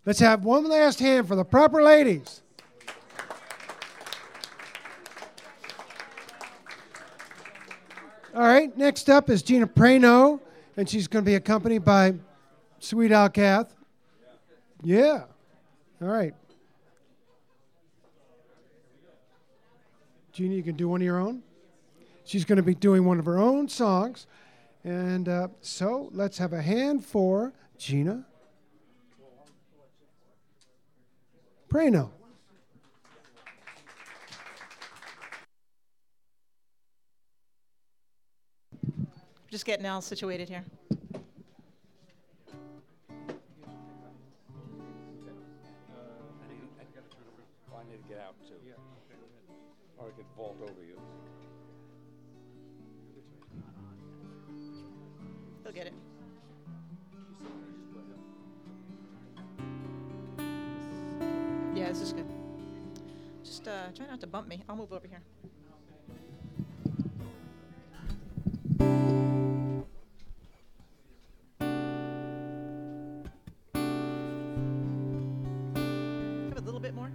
Let's have one last hand for the proper ladies. All right, next up is Gina Prano, and she's going to be accompanied by Sweet Al Cath. Yeah. All right. Gina, you can do one of your own. She's going to be doing one of her own songs. And so let's have a hand for Gina Prano. Just getting all situated here. I need to get out too. Or I could vault over you. They'll get it. Yeah, this is good. Just try not to bump me. I'll move over here. Have a little bit more.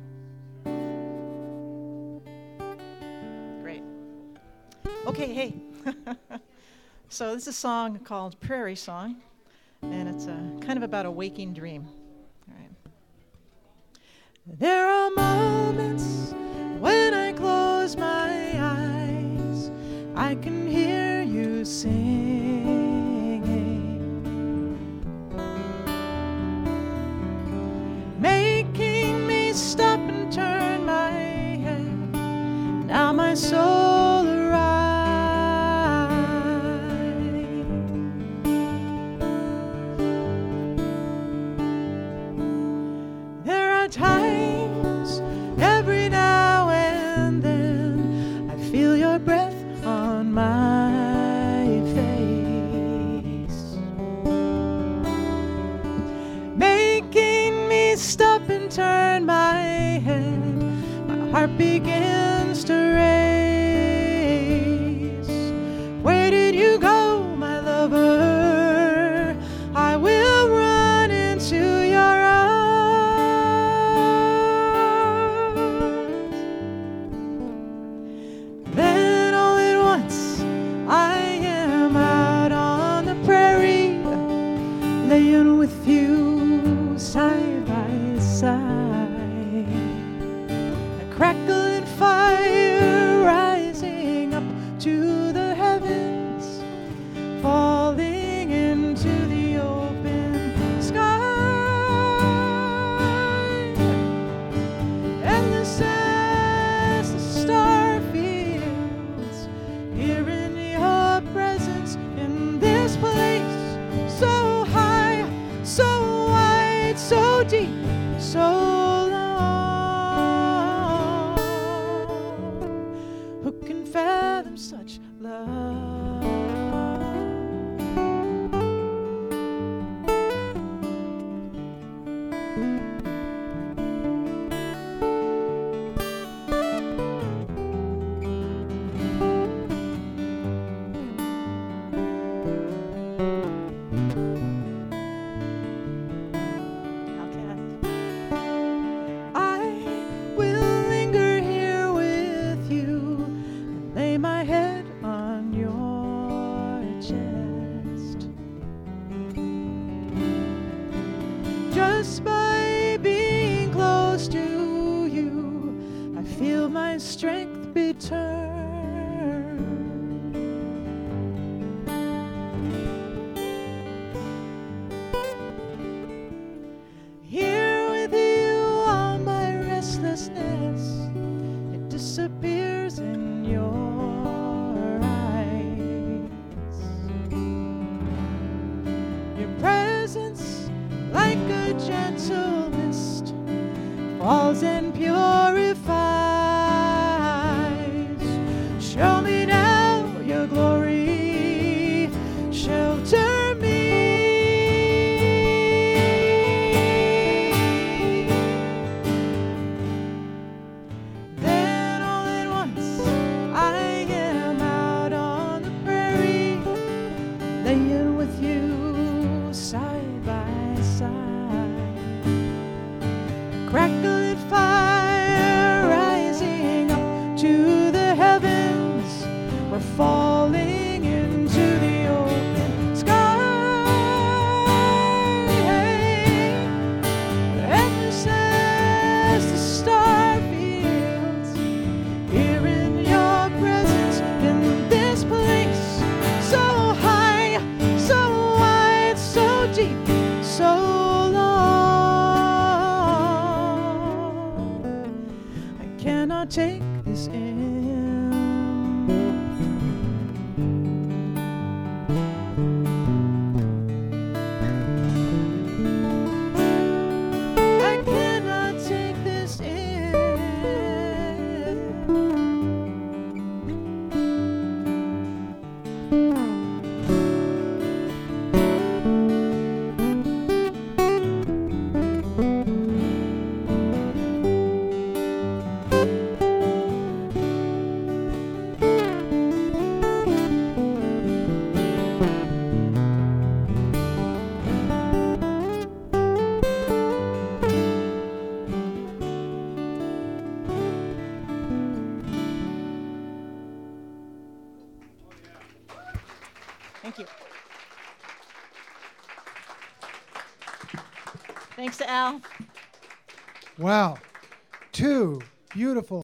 Great. Okay, hey. So this is a song called Prairie Song, and it's kind of about a waking dream. All right. There are moments when I close my eyes, I can hear you singing, making me stop and turn my head. Now my soul arrives. There are times, every now and then, I feel your breath on my face, making me stop and turn my head. My heart begins to race. Where did you go, my lover? I will run into your arms. Then all at once I am out on the prairie, laying with you side by side. A crackling fire rising up to the heavens, falling into the open sky. Endless as the star fields, here in your presence, in this place, so high, so wide, so deep, so long. Who can fathom such love? I will linger here with you and lay my head on your chest. Just by being close to you, I feel my strength return. Here with you, all my restlessness, it disappears in your eyes. Your presence, like a gentle mist, falls and purifies. Show me now your glory, shelter me. Then all at once I am out on the prairie, laying with you side by side. G. So long, I cannot take this in. I cannot take this in. Thank you. Thanks to Al. Wow. Two beautiful